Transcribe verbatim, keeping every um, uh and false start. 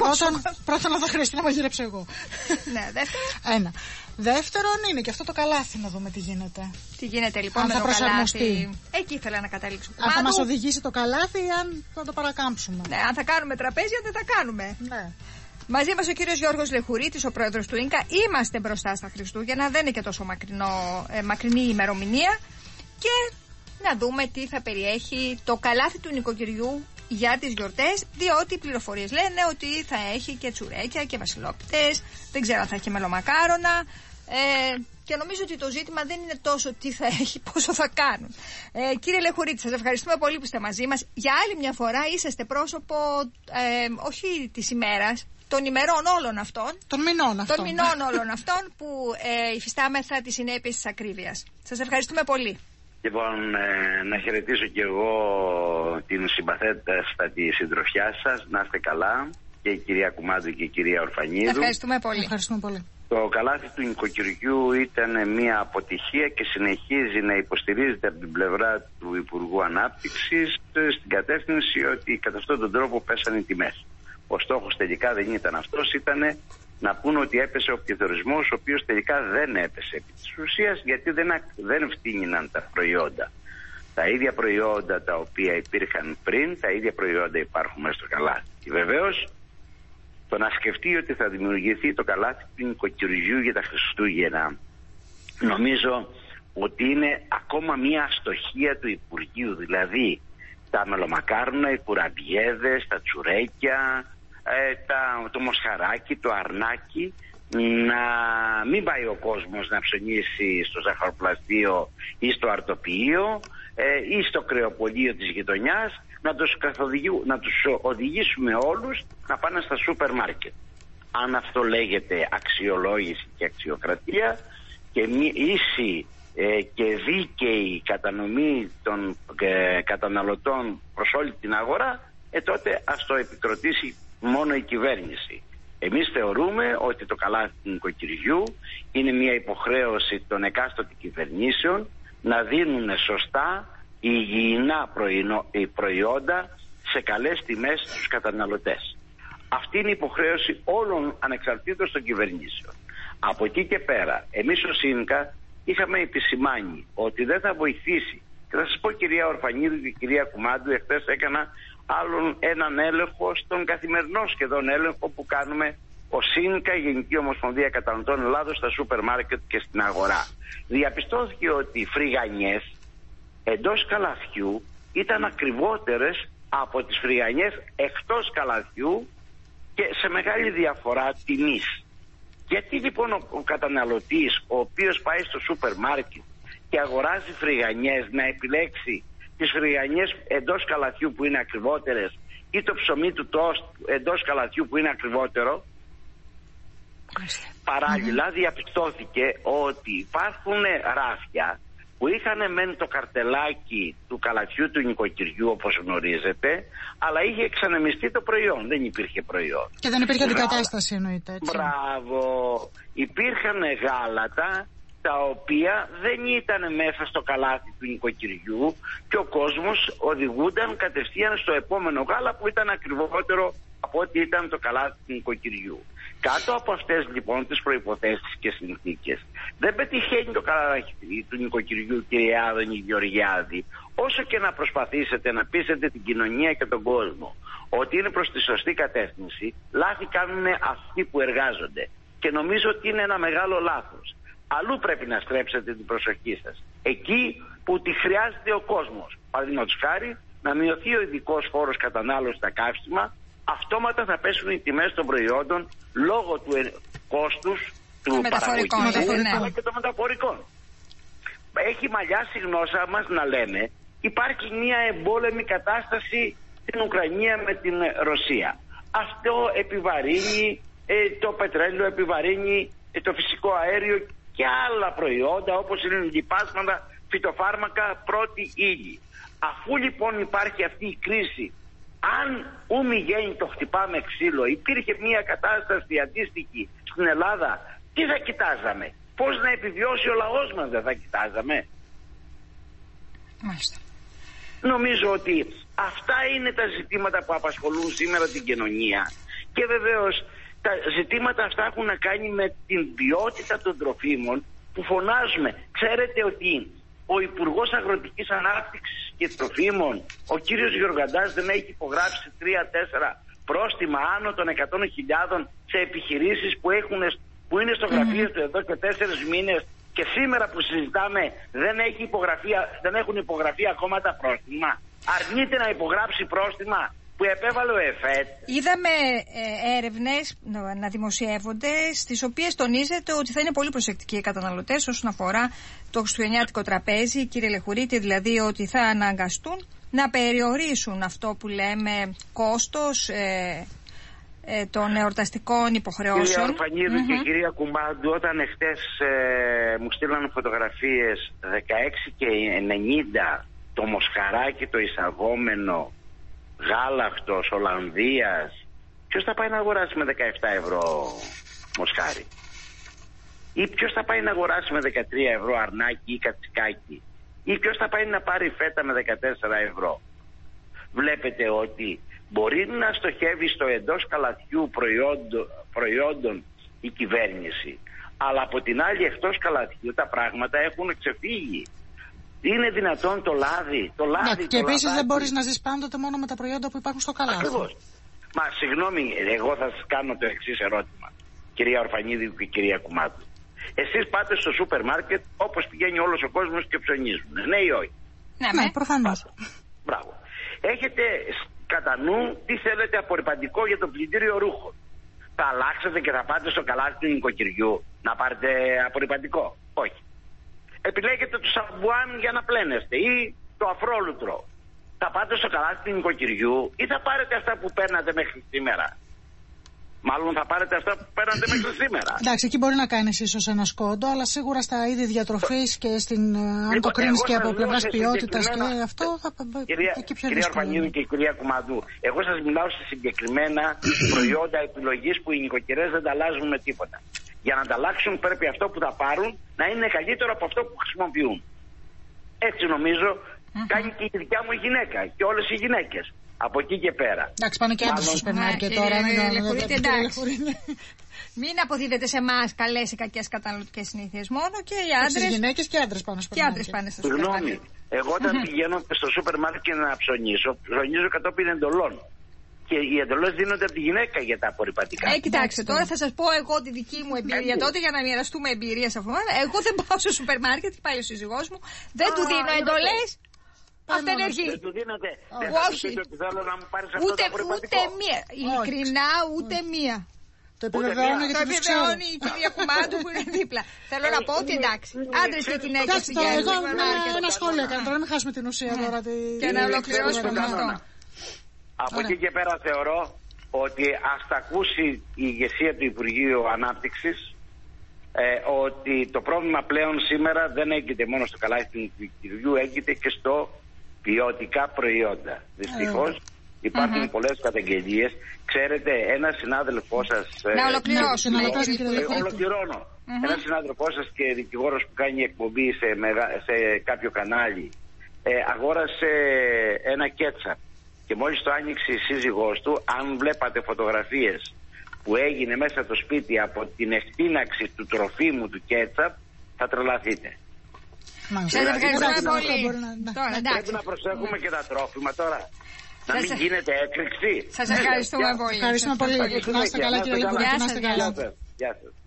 Πρώτον, πρώτον να θα χρειαστεί να μαγειρέψω εγώ. Ναι, δεύτερον. Ένα. Δεύτερον είναι και αυτό το καλάθι, να δούμε τι γίνεται. Τι γίνεται λοιπόν αν με θα το προσαρμοστεί. Καλάθι. Εκεί ήθελα να καταλήξω. Αν θα μας οδηγήσει το καλάθι ή αν θα το παρακάμψουμε. Ναι, αν θα κάνουμε τραπέζια δεν θα κάνουμε. Ναι. Μαζί μας ο κύριος Γιώργος Λεχουρίτης, ο πρόεδρος του ίνκα. Είμαστε μπροστά στα Χριστούγεννα, δεν είναι και τόσο μακρινό, ε, μακρινή ημερομηνία. Και να δούμε τι θα περιέχει το καλάθι του νοικοκυριού για τις γιορτές, διότι οι πληροφορίες λένε ότι θα έχει και τσουρέκια και βασιλόπιτες, δεν ξέρω αν θα έχει μελομακάρονα, ε, και νομίζω ότι το ζήτημα δεν είναι τόσο τι θα έχει, πόσο θα κάνουν. Ε, κύριε Λεχουρίτη, σας ευχαριστούμε πολύ που είστε μαζί μας. Για άλλη μια φορά είσαστε πρόσωπο, ε, όχι της ημέρας, των ημερών όλων αυτών, των μηνών αυτών, των μηνών όλων αυτών που ε, υφιστάμεθα τις συνέπειες της ακρίβειας. Σας ευχαριστούμε πολύ. Λοιπόν, ε, να χαιρετήσω και εγώ την συμπαθέστατη συντροφιά σας, να είστε καλά, και η κυρία Κουμάντου και η κυρία Ορφανίδου. Ευχαριστούμε πολύ. Ευχαριστούμε πολύ. Το καλάθι του νοικοκυριού ήταν μια αποτυχία και συνεχίζει να υποστηρίζεται από την πλευρά του Υπουργού Ανάπτυξης στην κατεύθυνση ότι κατά αυτόν τον τρόπο πέσανε οι τιμές. Ο στόχος τελικά δεν ήταν αυτός, ήταν να πούνε ότι έπεσε ο πληθωρισμός, ο οποίος τελικά δεν έπεσε επί της ουσίας, γιατί δεν, δεν φτύνιναν τα προϊόντα. Τα ίδια προϊόντα τα οποία υπήρχαν πριν, τα ίδια προϊόντα υπάρχουν μέσα στο καλάθι. Και βεβαίως, το να σκεφτεί ότι θα δημιουργηθεί το καλάθι του νοικοκυριού για τα Χριστούγεννα, νομίζω ότι είναι ακόμα μια αστοχία του Υπουργείου. Δηλαδή, τα μελομακάρονα, οι κουραμπιέδες, τα τσουρέκια, ε, τα, το μοσχαράκι, το αρνάκι, να μην πάει ο κόσμος να ψωνίσει στο ζαχαροπλαστείο ή στο αρτοποιείο ε, ή στο κρεοπωλείο της γειτονιάς, να τους, να τους οδηγήσουμε όλους να πάνε στα σούπερ μάρκετ. Αν αυτό λέγεται αξιολόγηση και αξιοκρατία και μη ίση ε, και δίκαιη κατανομή των ε, καταναλωτών προς όλη την αγορά, ε, τότε ας το επικροτήσει μόνο η κυβέρνηση. Εμείς θεωρούμε ότι το καλάθι του νοικοκυριού είναι μια υποχρέωση των εκάστοτε κυβερνήσεων να δίνουν σωστά υγιεινά προϊόντα σε καλές τιμές στους καταναλωτές. Αυτή είναι η υποχρέωση όλων ανεξαρτήτως των κυβερνήσεων. Από εκεί και πέρα, εμείς ως ίνκα είχαμε επισημάνει ότι δεν θα βοηθήσει. Και θα σας πω, κυρία Ορφανίδου και κυρία Κουμάντου, εχθές έκανα άλλον έναν έλεγχο, στον καθημερινό σχεδόν έλεγχο που κάνουμε ως ίνκα, Γενική Ομοσπονδία Καταναλωτών Ελλάδος, στα σούπερ μάρκετ και στην αγορά. Διαπιστώθηκε ότι οι φρυγανιές εντός καλαθιού ήταν ακριβότερες από τις φρυγανιές εκτός καλαθιού και σε μεγάλη διαφορά τιμής. Γιατί λοιπόν ο, ο καταναλωτής, ο οποίος πάει στο σούπερ μάρκετ και αγοράζει φρυγανιές, να επιλέξει τις φρυγανιές εντός καλαθιού που είναι ακριβότερες ή το ψωμί του τόστ εντός καλαθιού που είναι ακριβότερο? Παράλληλα διαπιστώθηκε ότι υπάρχουν ράφια που είχαν μεν το καρτελάκι του καλαθιού του νοικοκυριού, όπως γνωρίζετε, αλλά είχε εξανεμιστεί το προϊόν, δεν υπήρχε προϊόν. Και δεν υπήρχε αντικατάσταση, εννοείται, έτσι. Μπράβο. Υπήρχαν γάλατα τα οποία δεν ήταν μέσα στο καλάθι του νοικοκυριού και ο κόσμος οδηγούνταν κατευθείαν στο επόμενο γάλα που ήταν ακριβότερο από ό,τι ήταν το καλάθι του νοικοκυριού. Κάτω από αυτές λοιπόν τις προϋποθέσεις και συνθήκες δεν πετυχαίνει το καλάθι του νοικοκυριού, κύριε Άδωνη Γεωργιάδη, όσο και να προσπαθήσετε να πείσετε την κοινωνία και τον κόσμο ότι είναι προς τη σωστή κατεύθυνση, λάθη κάνουν αυτοί που εργάζονται. Και νομίζω ότι είναι ένα μεγάλο λάθος. Αλλού πρέπει να στρέψετε την προσοχή σας. Εκεί που τη χρειάζεται ο κόσμος. Παραδείγματος χάρη, να μειωθεί ο ειδικός φόρος κατανάλωσης στα καύσιμα, αυτόματα θα πέσουν οι τιμές των προϊόντων λόγω του ε, κόστους του παραγωγικού αλλά και των μεταφορικών. Έχει μαλλιάσει η γνώσα μας να λέμε υπάρχει μια εμπόλεμη κατάσταση στην Ουκρανία με την Ρωσία. Αυτό επιβαρύνει ε, το πετρέλαιο, επιβαρύνει ε, το φυσικό αέριο και άλλα προϊόντα όπως είναι λιπάσματα, φυτοφάρμακα, πρώτη ύλη. Αφού λοιπόν υπάρχει αυτή η κρίση, αν ούμι γέννη το χτυπάμε ξύλο, υπήρχε μια κατάσταση αντίστοιχη στην Ελλάδα, τι θα κοιτάζαμε? Πώς να επιβιώσει ο λαός μας δεν θα κοιτάζαμε? Μάλιστα. Νομίζω ότι αυτά είναι τα ζητήματα που απασχολούν σήμερα την κοινωνία Και βεβαίως τα ζητήματα αυτά έχουν να κάνει με την ποιότητα των τροφίμων που φωνάζουμε. Ξέρετε ότι ο Υπουργός Αγροτικής Ανάπτυξης και Τροφίμων, ο κύριος Γεωργαντάς, δεν έχει υπογράψει τρία τέσσερα πρόστιμα άνω των εκατό χιλιάδων σε επιχειρήσεις που, έχουν, που είναι στο γραφείο mm. του εδώ και τέσσερις μήνες και σήμερα που συζητάμε δεν, έχει υπογραφεί, δεν έχουν υπογραφεί ακόμα τα πρόστιμα. Αρνείται να υπογράψει πρόστιμα που επέβαλε ο ΕΦΕΤ. Είδαμε ε, έρευνες να δημοσιεύονται, στις οποίες τονίζεται ότι θα είναι πολύ προσεκτικοί οι καταναλωτές όσον αφορά το χριστουγεννιάτικο τραπέζι, κύριε Λεχουρίτη, δηλαδή ότι θα αναγκαστούν να περιορίσουν αυτό που λέμε κόστος ε, ε, των εορταστικών υποχρεώσεων. Κυρία Ορφανίδου mm-hmm. και κυρία Κουμάντου, όταν εχθές ε, μου στείλαν φωτογραφίες δεκαέξι και ενενήντα το μοσχαράκι το εισαγόμενο γάλακτος Ολλανδίας, ποιος θα πάει να αγοράσει με δεκαεπτά ευρώ μοσχάρι? Ή ποιος θα πάει να αγοράσει με δεκατρία ευρώ αρνάκι ή κατσικάκι? Ή ποιος θα πάει να πάρει φέτα με δεκατέσσερα ευρώ? Βλέπετε ότι μπορεί να στοχεύει στο εντός καλαθιού προϊόντων, προϊόντων η κυβέρνηση, αλλά από την άλλη εκτός καλαθιού τα πράγματα έχουν ξεφύγει. Είναι δυνατόν το λάδι, το λάδι. Ναι, και επίσης δεν μπορείς να ζεις πάντοτε μόνο με τα προϊόντα που υπάρχουν στο καλάθι. Ακριβώς. Μα συγγνώμη, εγώ θα σας κάνω το εξής ερώτημα, κυρία Ορφανίδη και κυρία Κουμάτου. Εσείς πάτε στο σούπερ μάρκετ όπως πηγαίνει όλος ο κόσμος και ψωνίζουν, ναι ή όχι? Ναι, ναι, προφανώς. Μπράβο. Έχετε κατά νου τι θέλετε απορριπαντικό για το πλυντήριο ρούχων. Θα αλλάξετε και θα πάτε στο καλάθι του νοικοκυριού να πάρετε απορριπαντικό? Όχι. Επιλέγετε το σαμπουάν για να πλένεστε ή το αφρόλουτρο. Θα πάτε στο καλάθι του νοικοκυριού ή θα πάρετε αυτά που παίρνατε μέχρι σήμερα? Μάλλον θα πάρετε αυτά που παίρνατε μέχρι σήμερα. Εντάξει, εκεί μπορεί να κάνεις ίσως ένα σκόντο, αλλά σίγουρα στα είδη διατροφής και στην, αν λοιπόν, το κρίνεις και από πλευράς ποιότητας συγκεκριμένα... και αυτό θα κυρία, εκεί πιο κυρία Ορφανίδου και κυρία Κουμαντού, εγώ σας μιλάω σε συγκεκριμένα προϊόντα επιλογής που οι νοικοκυρές δεν τα αλλάζουν με τίποτα. Για να τα αλλάξουν πρέπει αυτό που θα πάρουν να είναι καλύτερο από αυτό που χρησιμοποιούν. Έτσι νομίζω mm-hmm. κάνει και η δικιά μου γυναίκα και όλες οι γυναίκες. Από εκεί και πέρα. Εντάξει, πάνε και άντρες στο σούπερ μάρκετ τώρα. Μην αποδίδετε σε εμάς καλές ή κακές καταναλωτικές συνήθειες μόνο, και οι άντρες. Οι γυναίκες και άντρες πάνε στο σούπερ μάρκετ. πάνε στο σούπερ μάρκετ. Συγγνώμη, εγώ όταν πηγαίνω στο σούπερ μάρκετ να ψωνίσω, ψωνίζω κατόπιν εντολών. Και οι εντολές δίνονται από τη γυναίκα για τα απορριπαντικά. Ε, κοιτάξτε, τώρα θα σας πω εγώ τη δική μου εμπειρία τότε για να μοιραστούμε εμπειρίες αυτό. Εγώ δεν πάω στο σούπερ μάρκετ, πάει ο σύζυγός μου, δεν του δίνω εντολές. Αυτενεργή. Δεν του δίνετε. Όχι. Θέλω να μου πάρεις αυτό ούτε, το απορριπαντικό. Ούτε μία. Ειλικρινά, ούτε μία. Το επιβεβαιώνω γιατί το επιβεβαιώνει η κυρία Κουμάντου που είναι δίπλα. Θέλω να πω ότι εντάξει, άντρες και γυναίκες πηγαίνουν στο σούπερ μάρκετ. Ένα σχόλιο έκανα τώρα, μην χάσουμε την ουσία τώρα. Και να ολοκληρώσουμε με αυτό. Από εκεί και πέρα θεωρώ ότι ας τα ακούσει η ηγεσία του Υπουργείου Ανάπτυξης, ε, ότι το πρόβλημα πλέον σήμερα δεν έγκυται μόνο στο καλάθι του νοικοκυριού, έγκυται και στο ποιοτικά προϊόντα. Δυστυχώς υπάρχουν mm-hmm. πολλές καταγγελίες. Ξέρετε, ένας συνάδελφός σας... Να ολοκληρώσω. Ε, ε, ολοκληρώνω. Mm-hmm. Ένας συνάδελφός σας και δικηγόρος που κάνει εκπομπή σε, μεγα, σε κάποιο κανάλι ε, αγόρασε ένα κέτσαπ. Και μόλις το άνοιξε η σύζυγός του, αν βλέπατε φωτογραφίες που έγινε μέσα στο σπίτι από την εκτείναξη του τροφίμου του κέτσαπ, θα τρελαθείτε. Σας ευχαριστώ πολύ. Πρέπει να προσέχουμε και τα τρόφιμα τώρα. Να μην γίνεται έκρηξη. Σας ευχαριστούμε πολύ. Ευχαριστούμε πολύ. Να είστε καλά, κύριε Λεχουρίτη. Γεια σας. Γεια σας.